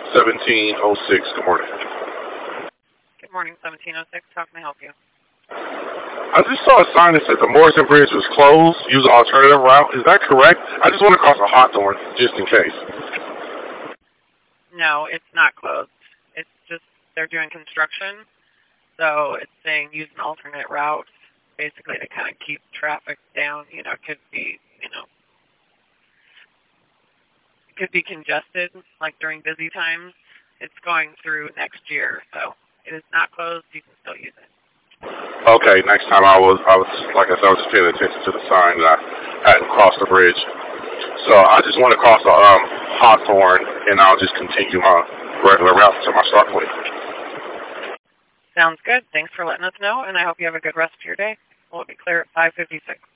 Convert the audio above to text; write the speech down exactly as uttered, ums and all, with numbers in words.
seventeen oh six. Good morning. Good morning, seventeen oh six. How can I help you? I just saw a sign that said the Morrison Bridge was closed. Use an alternative route. Is that correct? I just want to cross a Hawthorne just in case. No, it's not closed. It's just they're doing construction, so it's saying use an alternate route, basically to kind of keep traffic down. You know, it could be, you know, it could be congested, like during busy times. It's going through next year, so it is not closed. You can still use it. Okay, next time I was, I was like I said, I was just paying attention to the sign that I hadn't crossed the bridge. So I just want to cross the um, Hawthorne, and I'll just continue my regular route to my start point. Sounds good. Thanks for letting us know, and I hope you have a good rest of your day. We'll be clear at five fifty-six.